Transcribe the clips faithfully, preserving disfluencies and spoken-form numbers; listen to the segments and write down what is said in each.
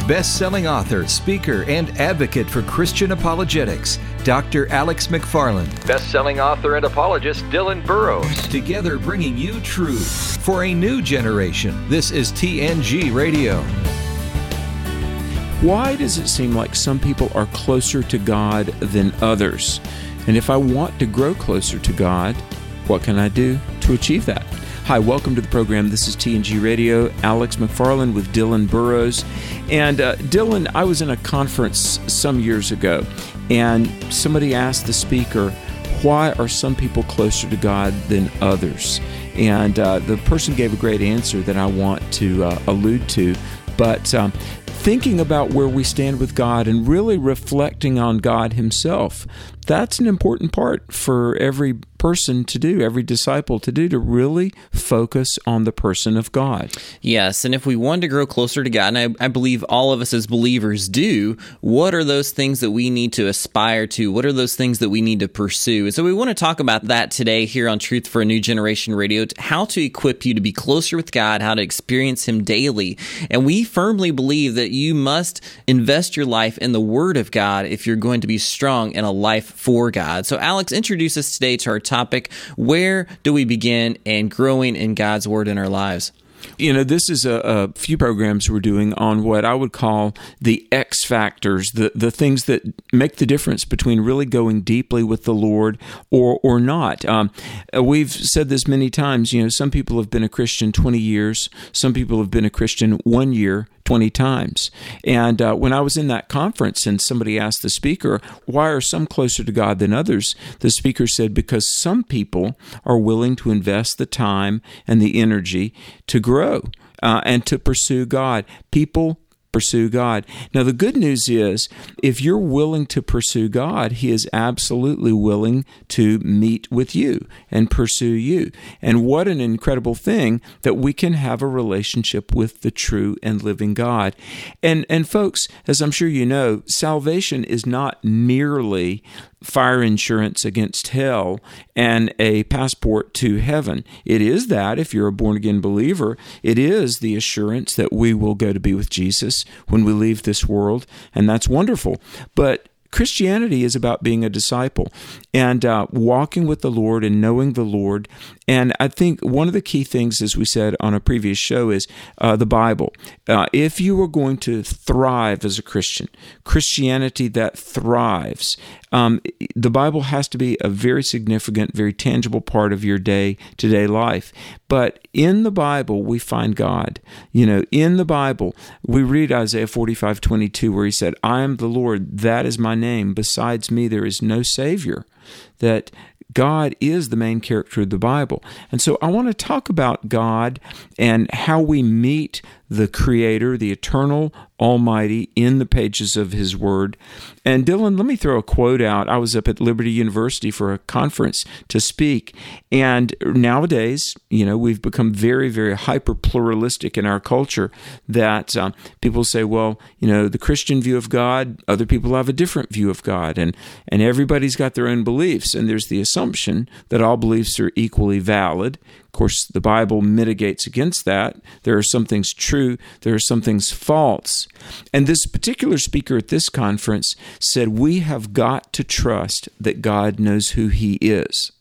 best-selling author, speaker, and advocate for Christian apologetics, Doctor Alex McFarland. Best-selling author and apologist, Dylan Burrows. Together bringing you truth for a new generation. This is T N G Radio. Why does it seem like some people are closer to God than others? And if I want to grow closer to God, what can I do to achieve that? Hi, welcome to the program. This is T N G Radio. Alex McFarland with Dylan Burrows. And uh, Dylan, I was in a conference some years ago, and somebody asked the speaker, why are some people closer to God than others? And uh, the person gave a great answer that I want to uh, allude to. But um, thinking about where we stand with God and really reflecting on God Himself, that's an important part for every person to do, every disciple to do, to really focus on the person of God. Yes, and if we want to grow closer to God, and I, I believe all of us as believers do, what are those things that we need to aspire to? What are those things that we need to pursue? And so we want to talk about that today here on Truth for a New Generation Radio, how to equip you to be closer with God, how to experience Him daily. And we firmly believe that you must invest your life in the Word of God if you're going to be strong in a life for God. So Alex, introduce us today to our topic. Where do we begin in growing in God's Word in our lives? You know, this is a, a few programs we're doing on what I would call the X factors, the, the things that make the difference between really going deeply with the Lord or or not. Um, we've said this many times, you know, some people have been a Christian twenty years, some people have been a Christian one year, twenty times. And uh, when I was in that conference and somebody asked the speaker, why are some closer to God than others? The speaker said, because some people are willing to invest the time and the energy to grow uh, and to pursue God. People pursue God. Now, the good news is, if you're willing to pursue God, He is absolutely willing to meet with you and pursue you. And what an incredible thing that we can have a relationship with the true and living God. And, and folks, as I'm sure you know, salvation is not merely fire insurance against hell and a passport to heaven. It is that, if you're a born-again believer, it is the assurance that we will go to be with Jesus when we leave this world, and that's wonderful. But Christianity is about being a disciple and uh, walking with the Lord and knowing the Lord. And I think one of the key things, as we said on a previous show, is uh, the Bible. Uh, if you are going to thrive as a Christian, Christianity that thrives, um, the Bible has to be a very significant, very tangible part of your day-to-day life. But in the Bible, we find God. You know, in the Bible, we read Isaiah forty-five twenty-two, where He said, I am the Lord, that is my name. Besides me, there is no Savior. That God is the main character of the Bible. And so I want to talk about God and how we meet the Creator, the eternal Almighty, in the pages of His Word. And Dylan, let me throw a quote out. I was up at Liberty University for a conference to speak, and nowadays, you know, we've become very, very hyper-pluralistic in our culture that um, people say, well, you know, the Christian view of God, other people have a different view of God, and, and everybody's got their own beliefs, and there's the assumption that all beliefs are equally valid. Of course, the Bible mitigates against that. There are some things true, there are some things false. And this particular speaker at this conference said, we have got to trust that God knows who He is.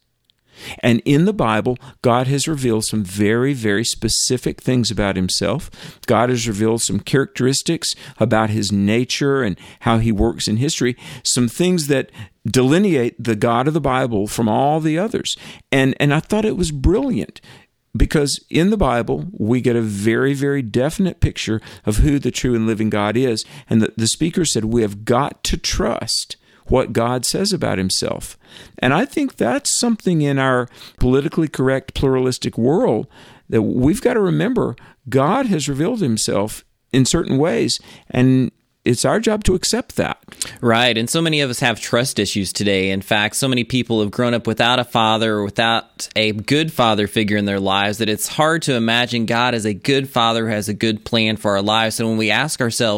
And in the Bible, God has revealed some very, very specific things about Himself. God has revealed some characteristics about His nature and how He works in history, some things that delineate the God of the Bible from all the others. And, and I thought it was brilliant, because in the Bible, we get a very, very definite picture of who the true and living God is. And the, the speaker said, we have got to trust what God says about Himself. And I think that's something in our politically correct, pluralistic world that we've got to remember. God has revealed Himself in certain ways, and it's our job to accept that. Right, and so many of us have trust issues today. In fact, so many people have grown up without a father or without a good father figure in their lives that it's hard to imagine God as a good father who has a good plan for our lives. So when we ask ourselves,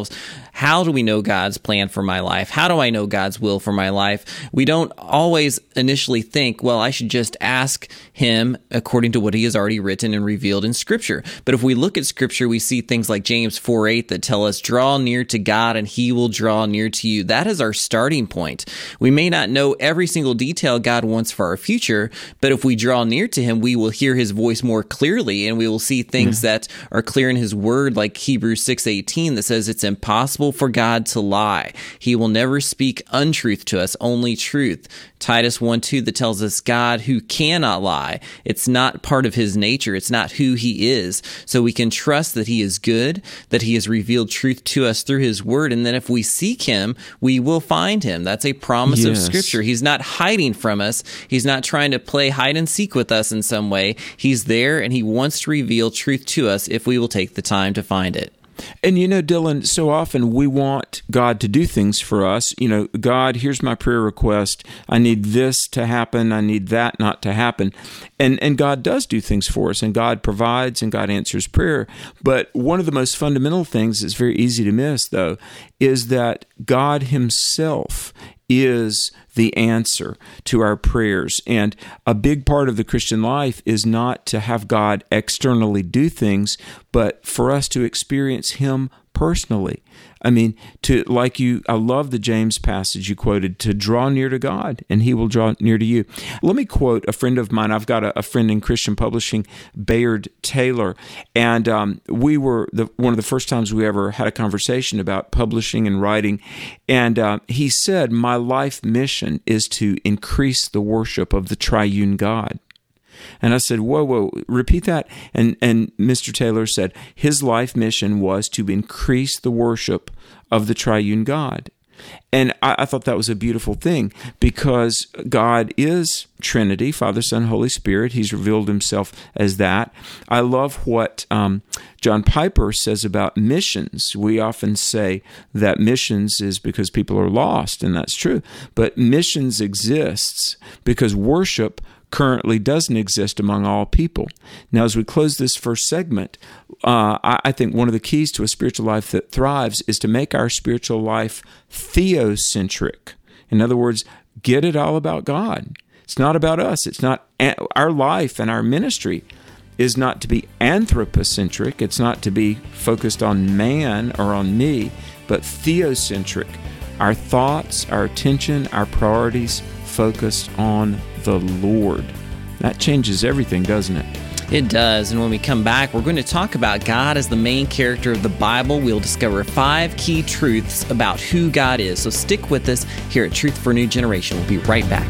how do we know God's plan for my life? How do I know God's will for my life? We don't always initially think, well, I should just ask him according to what he has already written and revealed in Scripture. But if we look at Scripture, we see things like James four eight that tell us, draw near to God and he will draw near to you. That is our starting point. We may not know every single detail God wants for our future, but if we draw near to him, we will hear his voice more clearly, and we will see things mm. that are clear in his word, like Hebrews six eighteen that says it's impossible for God to lie. He will never speak untruth to us, only truth. Titus one two that tells us God who cannot lie. It's not part of his nature. It's not who he is. So we can trust that he is good, that he has revealed truth to us through his word, and then if we seek him, we will find him. That's a promise yes. of Scripture. He's not hiding from us. He's not trying to play hide and seek with us in some way. He's there, and he wants to reveal truth to us if we will take the time to find it. And you know, Dylan, so often we want God to do things for us. You know, God, here's my prayer request. I need this to happen. I need that not to happen. And and God does do things for us, and God provides, and God answers prayer. But one of the most fundamental things that's very easy to miss, though, is that God himself is the answer to our prayers. And a big part of the Christian life is not to have God externally do things, but for us to experience him personally. I mean, to like you, I love the James passage you quoted, to draw near to God and he will draw near to you. Let me quote a friend of mine. I've got a, a friend in Christian publishing, Bayard Taylor, and um, we were the, one of the first times we ever had a conversation about publishing and writing, and uh, he said, my life mission is to increase the worship of the triune God. And I said, whoa, whoa, repeat that. And and Mister Taylor said his life mission was to increase the worship of the triune God. And I, I thought that was a beautiful thing, because God is Trinity, Father, Son, Holy Spirit. He's revealed himself as that. I love what um, John Piper says about missions. We often say that missions is because people are lost, and that's true. But missions exists because worship currently doesn't exist among all people. Now, as we close this first segment, uh, I, I think one of the keys to a spiritual life that thrives is to make our spiritual life theocentric. In other words, get it all about God. It's not about us. It's not our life, and our ministry is not to be anthropocentric. It's not to be focused on man or on me, but theocentric. Our thoughts, our attention, our priorities focused on the Lord. That changes everything, doesn't it? It does. And when we come back, we're going to talk about God as the main character of the Bible. We'll discover five key truths about who God is. So stick with us here at Truth for a New Generation. We'll be right back.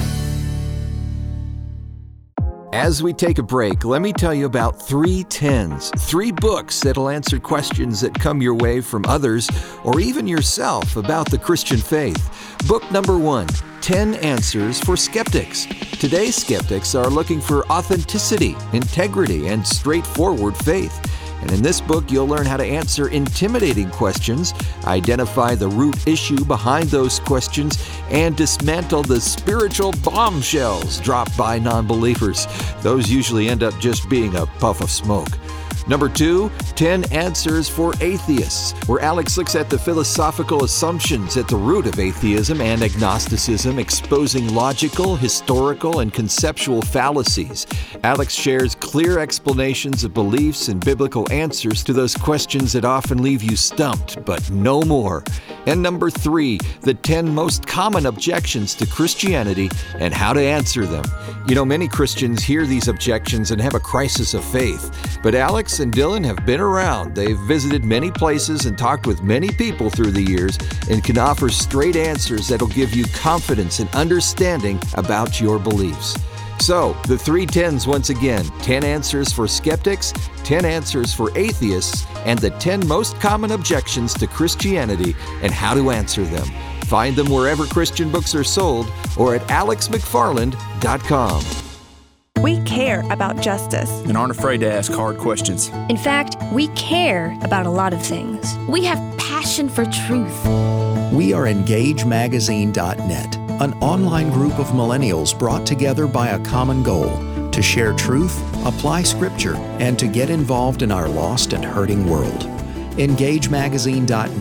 As we take a break, let me tell you about three tens, three books that'll answer questions that come your way from others or even yourself about the Christian faith. Book number one, ten Answers for Skeptics. Today's skeptics are looking for authenticity, integrity, and straightforward faith. And in this book, you'll learn how to answer intimidating questions, identify the root issue behind those questions, and dismantle the spiritual bombshells dropped by non-believers. Those usually end up just being a puff of smoke. Number two, ten Answers for Atheists, where Alex looks at the philosophical assumptions at the root of atheism and agnosticism, exposing logical, historical, and conceptual fallacies. Alex shares clear explanations of beliefs and biblical answers to those questions that often leave you stumped, but no more. And number three, the ten most common objections to Christianity and how to answer them. You know, many Christians hear these objections and have a crisis of faith, but Alex and Dylan have been around. They've visited many places and talked with many people through the years and can offer straight answers that'll give you confidence and understanding about your beliefs. So, the three tens once again, ten Answers for Skeptics, ten Answers for Atheists, and the ten most common objections to Christianity and how to answer them. Find them wherever Christian books are sold or at alex mcfarland dot com. We care about justice and aren't afraid to ask hard questions. In fact, we care about a lot of things. We have passion for truth. We are engage magazine dot net, an online group of millennials brought together by a common goal to share truth, apply scripture, and to get involved in our lost and hurting world. engage magazine dot net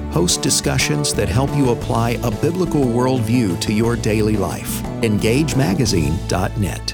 hosts discussions that help you apply a biblical worldview to your daily life. engage magazine dot net.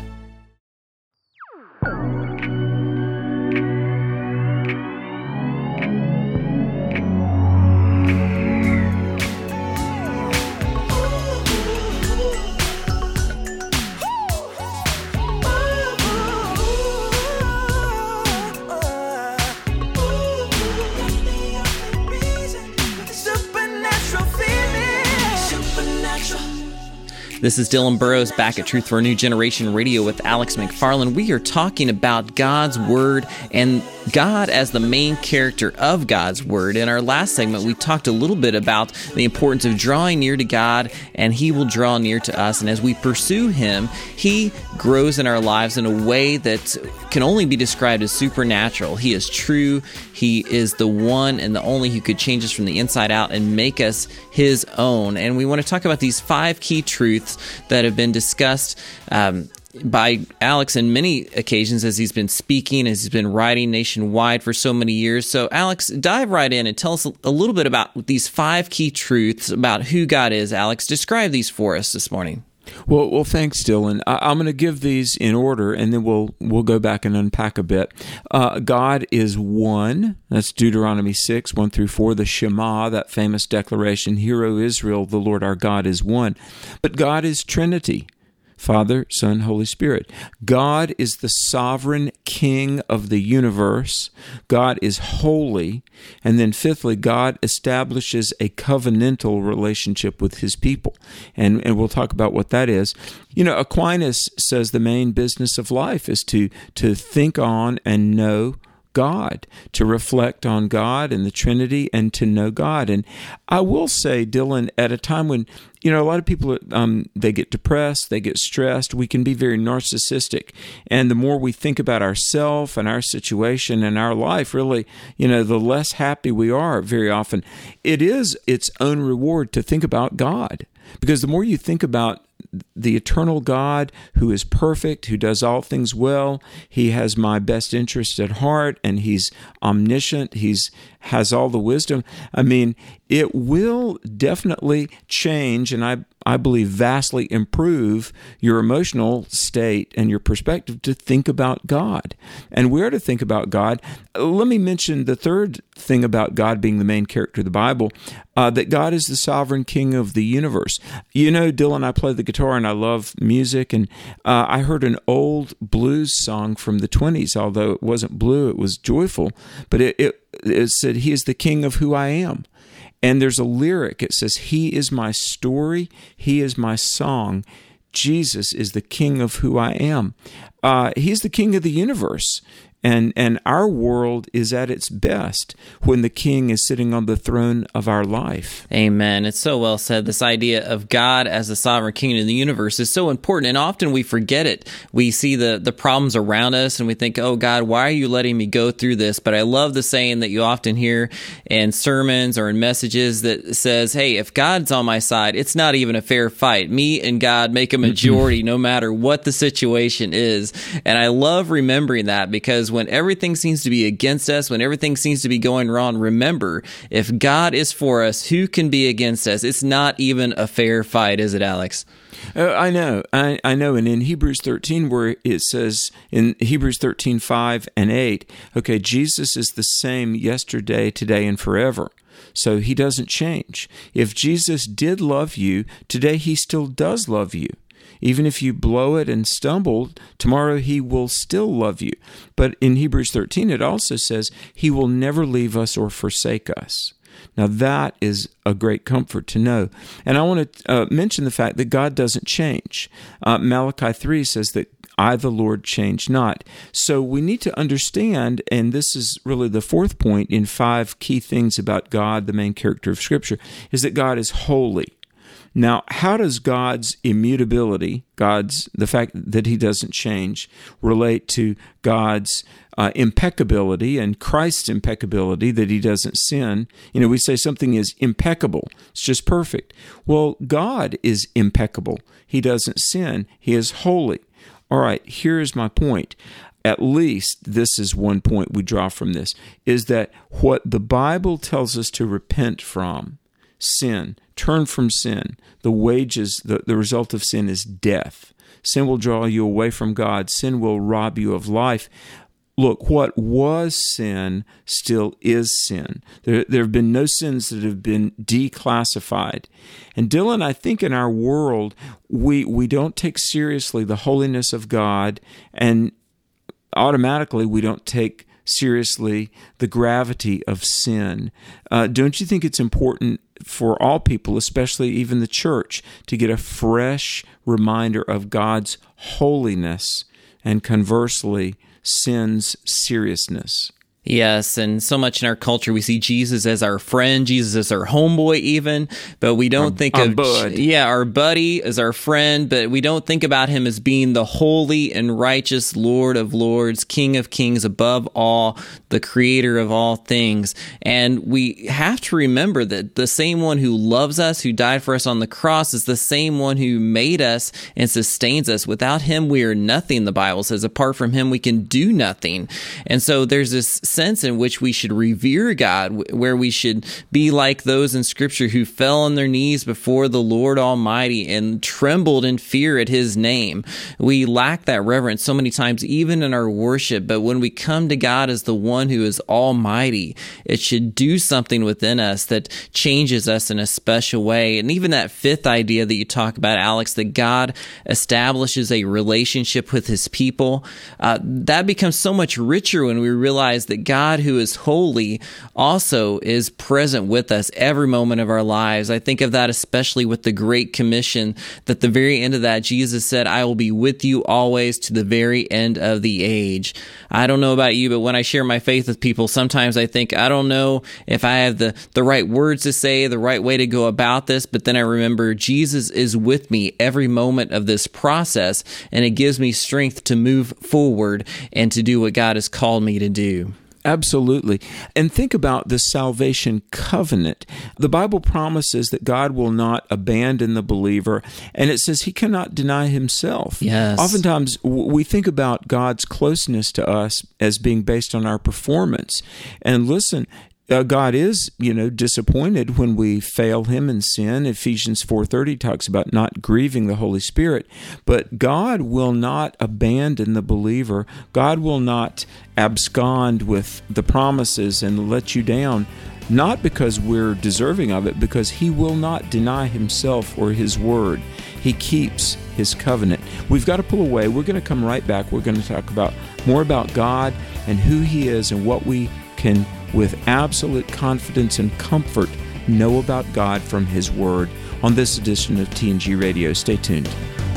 This is Dylan Burrows back at Truth for a New Generation Radio with Alex McFarland. We are talking about God's Word and God as the main character of God's Word. In our last segment, we talked a little bit about the importance of drawing near to God, and He will draw near to us. And as we pursue Him, He grows in our lives in a way that can only be described as supernatural. He is true. He is the one and the only who could change us from the inside out and make us His own. And we want to talk about these five key truths that have been discussed um, by Alex on many occasions as he's been speaking, as he's been writing nationwide for so many years. So, Alex, dive right in and tell us a little bit about these five key truths about who God is. Alex, describe these for us this morning. Well, well, thanks, Dylan. I, I'm going to give these in order, and then we'll we'll go back and unpack a bit. Uh, God is one. That's Deuteronomy six, one through four. The Shema, that famous declaration, Hear, O Israel, the Lord our God is one. But God is Trinity. Father, Son, Holy Spirit. God is the sovereign King of the universe. God is holy. And then fifthly, God establishes a covenantal relationship with His people. And, and we'll talk about what that is. You know, Aquinas says the main business of life is to, to think on and know God, to reflect on God and the Trinity and to know God. And I will say, Dylan, at a time when, you know, a lot of people, um, they get depressed, they get stressed, we can be very narcissistic. And the more we think about ourselves and our situation and our life, really, you know, the less happy we are very often. It is its own reward to think about God. Because the more you think about the eternal God who is perfect, who does all things well, He has my best interest at heart, and He's omniscient, He's has all the wisdom. I mean, it will definitely change, and I I believe vastly improve your emotional state and your perspective to think about God. And where to think about God, let me mention the third thing about God being the main character of the Bible, uh, that God is the sovereign King of the universe. You know, Dylan, I play the guitar and I love music, and uh, I heard an old blues song from the twenties, although it wasn't blue, it was joyful, but it, it, it said, He is the King of who I am. And there's a lyric, it says, He is my story, He is my song, Jesus is the King of who I am. Uh, he's the King of the universe. And and our world is at its best when the King is sitting on the throne of our life. Amen. It's so well said. This idea of God as the sovereign King of the universe is so important, and often we forget it. We see the, the problems around us, and we think, oh, God, why are you letting me go through this? But I love the saying that you often hear in sermons or in messages that says, hey, if God's on my side, it's not even a fair fight. Me and God make a majority no matter what the situation is. And I love remembering that, because when everything seems to be against us, when everything seems to be going wrong, remember, if God is for us, who can be against us? It's not even a fair fight, is it, Alex? Uh, I know, I, I know. And in Hebrews thirteen, where it says, in Hebrews thirteen, five and eight, okay, Jesus is the same yesterday, today, and forever. So He doesn't change. If Jesus did love you, today He still does love you. Even if you blow it and stumble, tomorrow He will still love you. But in Hebrews thirteen, it also says He will never leave us or forsake us. Now, that is a great comfort to know. And I want to uh, mention the fact that God doesn't change. Uh, Malachi three says that I, the Lord, change not. So we need to understand, and this is really the fourth point in five key things about God, the main character of Scripture, is that God is holy. Now, how does God's immutability, God's the fact that He doesn't change, relate to God's uh, impeccability and Christ's impeccability, that He doesn't sin? You know, we say something is impeccable. It's just perfect. Well, God is impeccable. He doesn't sin. He is holy. All right, here's my point. at least this is one point we draw from this, is that what the Bible tells us to repent from, sin, turn from sin, the wages, the, the result of sin is death. Sin will draw you away from God. Sin will rob you of life. Look, what was sin still is sin. There, there have been no sins that have been declassified. And Dylan, I think in our world, we we don't take seriously the holiness of God, and automatically we don't take seriously the gravity of sin. Uh, don't you think it's important for all people, especially even the church, to get a fresh reminder of God's holiness and conversely, sin's seriousness? Yes, and so much in our culture we see Jesus as our friend, Jesus as our homeboy even, but we don't our, think our of bud. yeah, our buddy as our friend, but we don't think about him as being the holy and righteous Lord of Lords, King of Kings, above all, the creator of all things. And we have to remember that the same one who loves us, who died for us on the cross, is the same one who made us and sustains us. Without him, we are nothing, the Bible says. Apart from him, we can do nothing. And so there's this sense in which we should revere God, where we should be like those in Scripture who fell on their knees before the Lord Almighty and trembled in fear at his name. We lack that reverence so many times, even in our worship, but when we come to God as the one who is almighty, it should do something within us that changes us in a special way. And even that fifth idea that you talk about, Alex, that God establishes a relationship with his people, uh, that becomes so much richer when we realize that God, who is holy, also is present with us every moment of our lives. I think of that especially with the Great Commission, that the very end of that, Jesus said, I will be with you always to the very end of the age. I don't know about you, but when I share my faith with people, sometimes I think, I don't know if I have the, the right words to say, the right way to go about this, but then I remember Jesus is with me every moment of this process, and it gives me strength to move forward and to do what God has called me to do. Absolutely. And think about the salvation covenant. The Bible promises that God will not abandon the believer, and it says he cannot deny himself. Yes. Oftentimes, we think about God's closeness to us as being based on our performance. And listen, Uh, God is, you know, disappointed when we fail him in sin. Ephesians four thirty talks about not grieving the Holy Spirit. But God will not abandon the believer. God will not abscond with the promises and let you down, not because we're deserving of it, because he will not deny himself or his word. He keeps his covenant. We've got to pull away. We're going to come right back. We're going to talk about more about God and who he is and what we can, with absolute confidence and comfort, know about God from his word on this edition of T N G Radio. Stay tuned.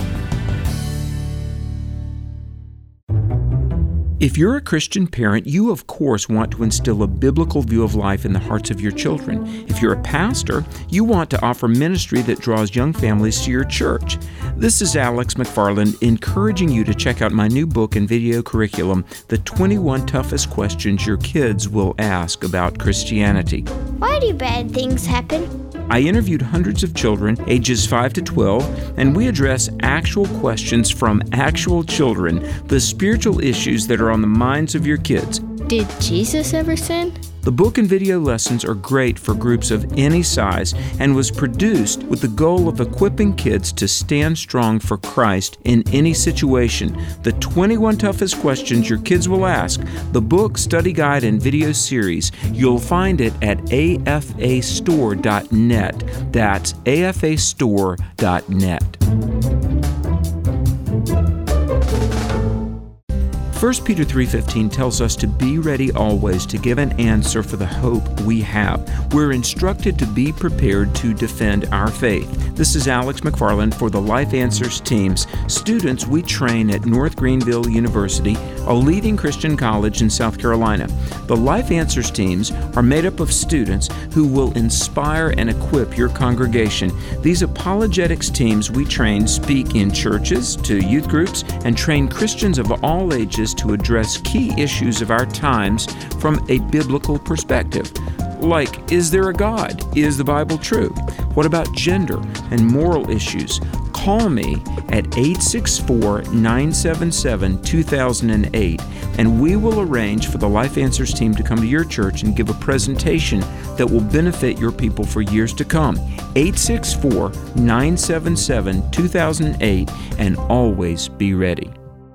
If you're a Christian parent, you of course want to instill a biblical view of life in the hearts of your children. If you're a pastor, you want to offer ministry that draws young families to your church. This is Alex McFarland encouraging you to check out my new book and video curriculum, The twenty-one Toughest Questions Your Kids Will Ask About Christianity. Why do bad things happen? I interviewed hundreds of children ages five to twelve, and we address actual questions from actual children, the spiritual issues that are on the minds of your kids. Did Jesus ever sin? The book and video lessons are great for groups of any size and was produced with the goal of equipping kids to stand strong for Christ in any situation. The twenty-one Toughest Questions Your Kids Will Ask, the book, study guide, and video series. You'll find it at A F A store dot net. That's A F A store dot net. First Peter three fifteen tells us to be ready always to give an answer for the hope we have. We're instructed to be prepared to defend our faith. This is Alex McFarland for the Life Answers teams, students we train at North Greenville University, a leading Christian college in South Carolina. The Life Answers teams are made up of students who will inspire and equip your congregation. These apologetics teams we train speak in churches, to youth groups, and train Christians of all ages to address key issues of our times from a biblical perspective. Like, is there a God? Is the Bible true? What about gender and moral issues? call me at eight six four, nine seven seven, two thousand eight, and we will arrange for the Life Answers team to come to your church and give a presentation that will benefit your people for years to come. eight six four, nine seven seven, two thousand eight, and always be ready.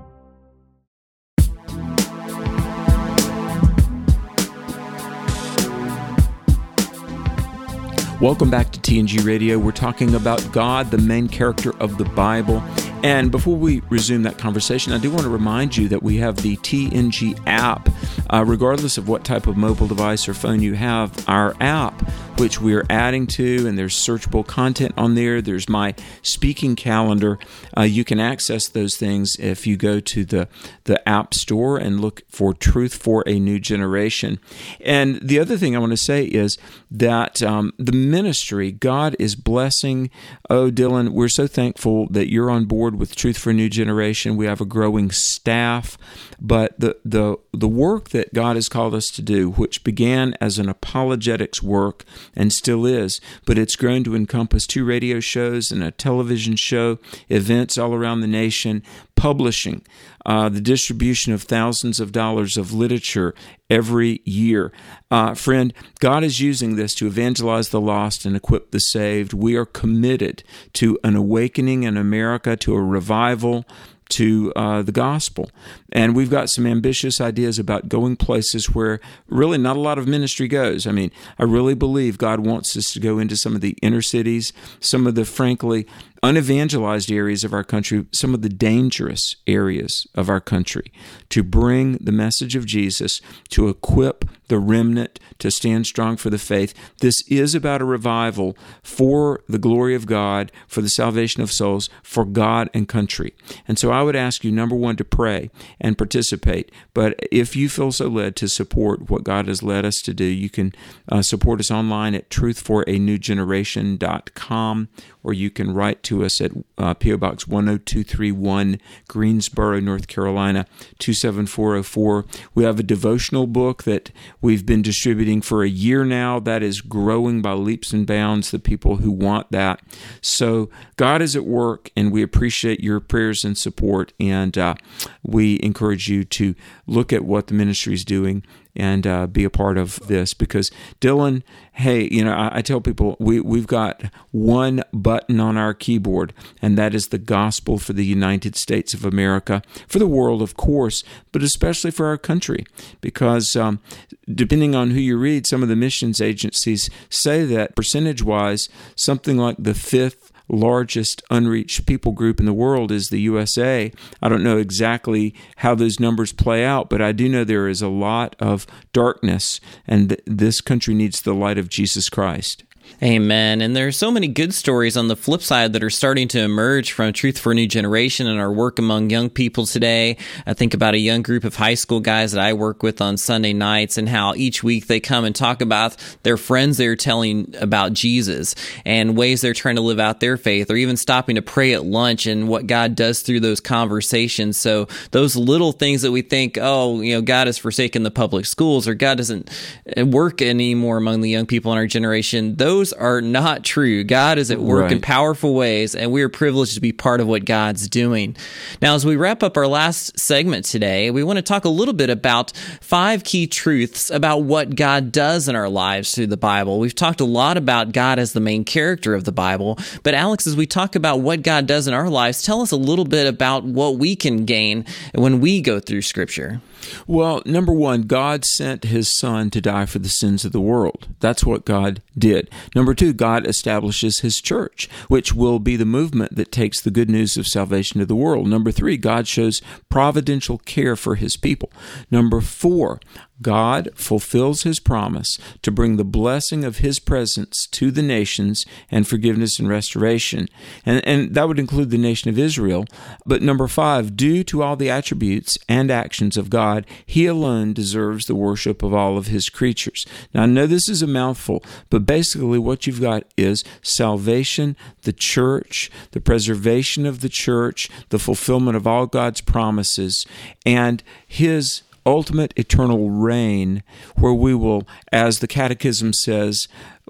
Welcome back to T N G Radio. We're talking about God, the main character of the Bible. And before we resume that conversation, I do want to remind you that we have the T N G app. Uh, regardless of what type of mobile device or phone you have, our app, which we are adding to, and there's searchable content on there. There's my speaking calendar. Uh, you can access those things if you go to the, the App Store and look for Truth for a New Generation. And the other thing I want to say is that um, the ministry, God is blessing. Oh, Dylan, we're so thankful that you're on board with Truth for a New Generation. We have a growing staff, but the the the work that God has called us to do, which began as an apologetics work and still is, but it's grown to encompass two radio shows and a television show, events all around the nation, publishing, uh, the distribution of thousands of dollars of literature every year. Uh, friend, God is using this to evangelize the lost and equip the saved. We are committed to an awakening in America, to a revival, to uh, the gospel. And we've got some ambitious ideas about going places where really not a lot of ministry goes. I mean, I really believe God wants us to go into some of the inner cities, some of the, frankly, unevangelized areas of our country, some of the dangerous areas of our country, to bring the message of Jesus, to equip the remnant to stand strong for the faith. This is about a revival for the glory of God, for the salvation of souls, for God and country. And so I would ask you, number one, to pray and participate. But if you feel so led to support what God has led us to do, you can uh, support us online at truth for a new generation dot com, or you can write to us at uh, P O Box one oh two three one, Greensboro, North Carolina, two seven four oh four. We have a devotional book that we've been distributing for a year now that is growing by leaps and bounds, the people who want that. So God is at work, and we appreciate your prayers and support, and uh, we encourage you to look at what the ministry is doing and uh, be a part of this. Because, Dylan, hey, you know, I, I tell people we, we've got one button on our keyboard, and that is the gospel for the United States of America, for the world, of course, but especially for our country. Because um, depending on who you read, some of the missions agencies say that percentage-wise, something like the fifth largest unreached people group in the world is the U S A. I don't know exactly how those numbers play out, but I do know there is a lot of darkness, and th- this country needs the light of Jesus Christ. Amen. And there are so many good stories on the flip side that are starting to emerge from Truth for a New Generation and our work among young people today. I think about a young group of high school guys that I work with on Sunday nights, and how each week they come and talk about their friends they're telling about Jesus and ways they're trying to live out their faith, or even stopping to pray at lunch and what God does through those conversations. So those little things that we think, oh, you know, God has forsaken the public schools, or God doesn't work anymore among the young people in our generation, those Those are not true. God is at work right. in powerful ways, and we are privileged to be part of what God's doing. Now, as we wrap up our last segment today, we want to talk a little bit about five key truths about what God does in our lives through the Bible. We've talked a lot about God as the main character of the Bible, but Alex, as we talk about what God does in our lives, tell us a little bit about what we can gain when we go through Scripture. Well, number one, God sent His Son to die for the sins of the world. That's what God did. Number two, God establishes His church, which will be the movement that takes the good news of salvation to the world. Number three, God shows providential care for His people. Number four, God fulfills His promise to bring the blessing of His presence to the nations and forgiveness and restoration. And, and that would include the nation of Israel. But number five, due to all the attributes and actions of God, He alone deserves the worship of all of His creatures. Now, I know this is a mouthful, but basically what you've got is salvation, the church, the preservation of the church, the fulfillment of all God's promises, and His ultimate eternal reign, where we will, as the Catechism says,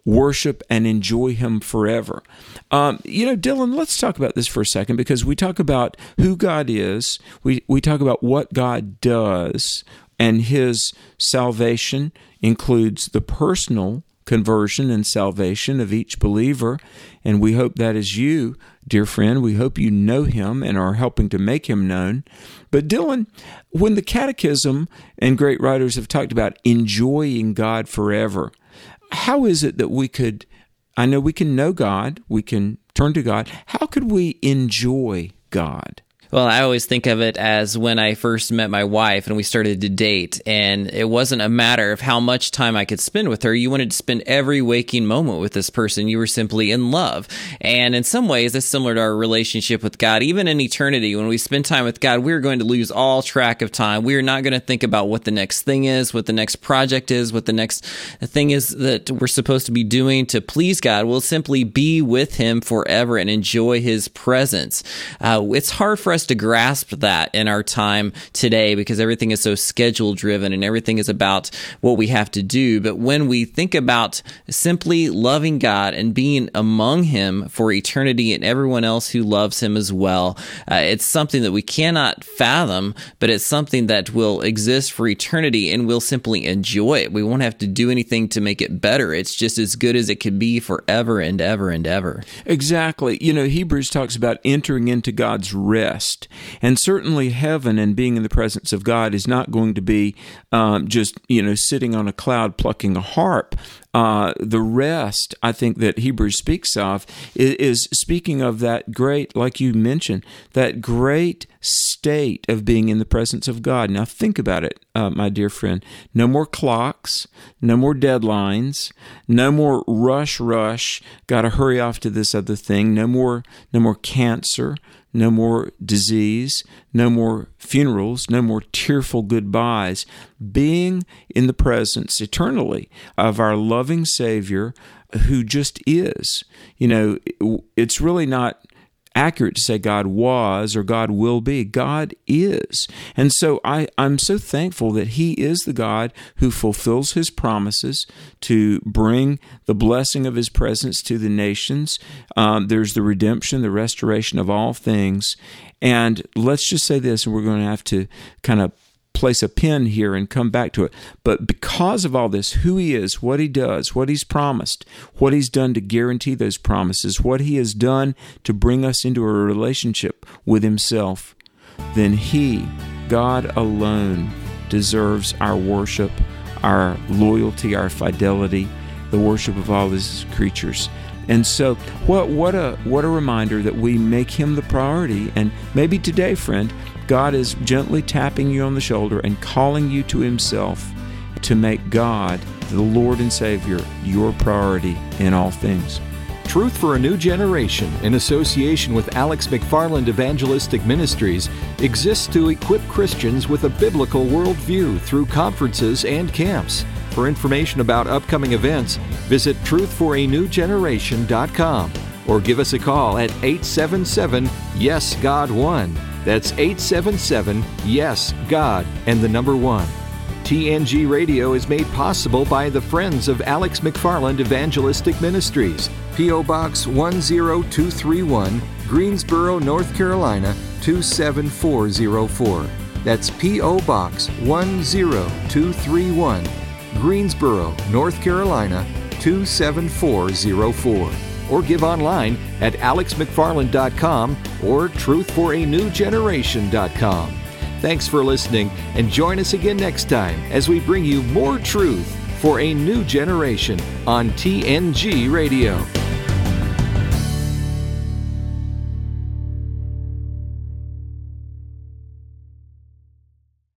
worship and enjoy Him forever. Um, you know, Dylan, let's talk about this for a second, because we talk about who God is. We, we talk about what God does, and His salvation includes the personal conversion and salvation of each believer. And we hope that is you, dear friend. We hope you know Him and are helping to make Him known. But Dylan, when the Catechism and great writers have talked about enjoying God forever, how is it that we could, I know we can know God, we can turn to God, how could we enjoy God? Well, I always think of it as when I first met my wife and we started to date, and it wasn't a matter of how much time I could spend with her. You wanted to spend every waking moment with this person. You were simply in love. And in some ways, that's similar to our relationship with God. Even in eternity, when we spend time with God, we're going to lose all track of time. We are not going to think about what the next thing is, what the next project is, what the next thing is that we're supposed to be doing to please God. We'll simply be with Him forever and enjoy His presence. Uh, it's hard for us to grasp that in our time today, because everything is so schedule driven and everything is about what we have to do. But when we think about simply loving God and being among Him for eternity and everyone else who loves Him as well, uh, it's something that we cannot fathom, but it's something that will exist for eternity, and we'll simply enjoy it. We won't have to do anything to make it better. It's just as good as it could be forever and ever and ever. Exactly. You know, Hebrews talks about entering into God's rest. And certainly heaven and being in the presence of God is not going to be um, just, you know, sitting on a cloud plucking a harp. Uh, the rest, I think, that Hebrews speaks of is, is speaking of that great, like you mentioned, that great state of being in the presence of God. Now think about it, uh, my dear friend. No more clocks, no more deadlines, no more rush, rush, got to hurry off to this other thing, no more, no more cancer, no more disease, no more funerals, no more tearful goodbyes. Being in the presence eternally of our loving Savior who just is. You know, it's really not accurate to say God was or God will be. God is. And so I, I'm so thankful that He is the God who fulfills His promises to bring the blessing of His presence to the nations. Um, there's the redemption, the restoration of all things. And let's just say this, and we're going to have to kind of place a pin here and come back to it. But because of all this, who He is, what He does, what He's promised, what He's done to guarantee those promises, what He has done to bring us into a relationship with Himself, then He, God alone, deserves our worship, our loyalty, our fidelity, the worship of all His creatures. And so what what a what a reminder that we make Him the priority. And maybe today, friend, God is gently tapping you on the shoulder and calling you to Himself to make God, the Lord and Savior, your priority in all things. Truth for a New Generation, in association with Alex McFarland Evangelistic Ministries, exists to equip Christians with a biblical worldview through conferences and camps. For information about upcoming events, visit truth for a new generation dot com or give us a call at eight seven seven, yes God one. That's eight seven seven, yes God, and the number one. T N G Radio is made possible by the Friends of Alex McFarland Evangelistic Ministries, P O. Box one zero two three one, Greensboro, North Carolina two seven four zero four. That's P O. Box one zero two three one, Greensboro, North Carolina two seven four zero four. Or give online at alex mcfarland dot com or truth for a new generation dot com. Thanks for listening, and join us again next time as we bring you more truth for a new generation on T N G Radio.